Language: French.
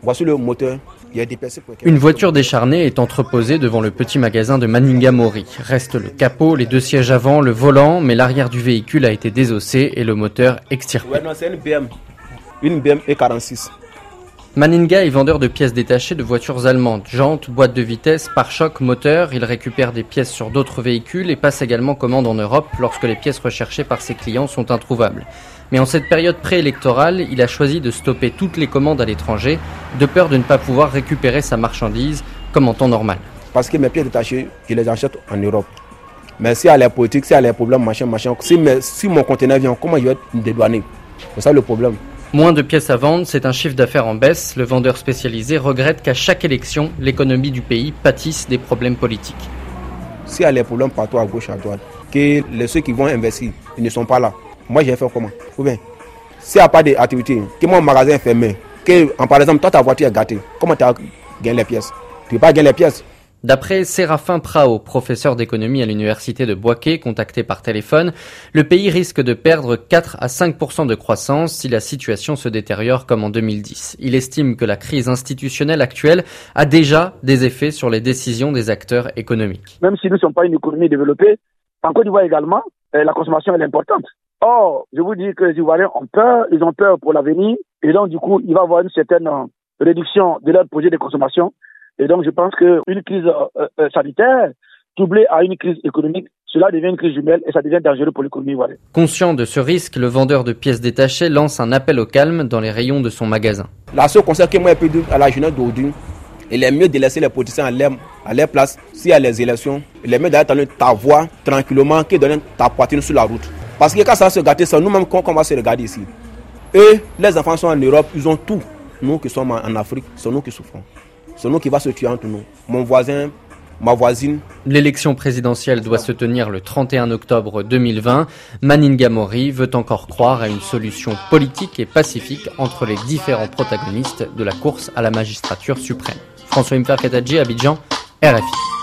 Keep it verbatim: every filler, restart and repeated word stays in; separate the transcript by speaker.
Speaker 1: Voici le moteur. Il y a des pièces pour...
Speaker 2: Une voiture décharnée est entreposée devant le petit magasin de Maninga Mori. Reste le capot, les deux sièges avant, le volant, mais l'arrière du véhicule a été désossé et le moteur extirpé.
Speaker 1: Ouais, non, c'est une B M. Une B M E quarante-six.
Speaker 2: Maninga est vendeur de pièces détachées de voitures allemandes, jantes, boîtes de vitesse, pare-chocs, moteurs. Il récupère des pièces sur d'autres véhicules et passe également commande en Europe lorsque les pièces recherchées par ses clients sont introuvables. Mais en cette période préélectorale, il a choisi de stopper toutes les commandes à l'étranger, de peur de ne pas pouvoir récupérer sa marchandise comme en temps normal.
Speaker 1: Parce que mes pièces détachées, je les achète en Europe. Mais si elle est politique, si elle a des problèmes, machin, machin, si, mes, si mon conteneur vient, comment je vais être dédouané? C'est ça le problème.
Speaker 2: Moins de pièces à vendre, c'est un chiffre d'affaires en baisse. Le vendeur spécialisé regrette qu'à chaque élection, l'économie du pays pâtisse des problèmes politiques.
Speaker 1: Si elle a des problèmes partout à gauche, à droite, que les ceux qui vont investir, ils ne sont pas là. Moi, j'ai fait comment? Ou bien, s'il n'y a pas d'activité, que mon magasin est fermé, que, par exemple, toi, ta voiture est gâtée, comment tu as gagné les pièces? Tu ne peux pas gagner les pièces.
Speaker 2: D'après Séraphin Prao, professeur d'économie à l'université de Bouaké, contacté par téléphone, le pays risque de perdre quatre à cinq pour cent de croissance si la situation se détériore comme en deux mille dix. Il estime que la crise institutionnelle actuelle a déjà des effets sur les décisions des acteurs économiques.
Speaker 3: Même si nous ne sommes pas une économie développée, en Côte d'Ivoire également, la consommation est importante. Or, je vous dis que les Ivoiriens ont peur, ils ont peur pour l'avenir, et donc du coup, il va y avoir une certaine réduction de leur projet de consommation. Et donc, je pense qu'une crise euh, sanitaire, doublée à une crise économique, cela devient une crise jumelle et ça devient dangereux pour l'économie ivoirienne.
Speaker 2: Conscient de ce risque, le vendeur de pièces détachées lance un appel au calme dans les rayons de son magasin.
Speaker 1: La seule conseil que moi je peux dire à la jeunesse d'aujourd'hui, il est mieux de laisser les politiciens à leur, à leur place. S'il y a les élections, il est mieux d'aller ta voix tranquillement que de donner ta poitrine sur la route. Parce que quand ça va se gâter, c'est nous-mêmes qu'on va se regarder ici. Et les enfants sont en Europe, ils ont tout. Nous qui sommes en Afrique, c'est nous qui souffrons. C'est nous qui va se tuer entre nous. Mon voisin, ma voisine.
Speaker 2: L'élection présidentielle doit se tenir le trente et un octobre deux mille vingt. Maninga Mori veut encore croire à une solution politique et pacifique entre les différents protagonistes de la course à la magistrature suprême. François Mferkatadji, Abidjan, R F I.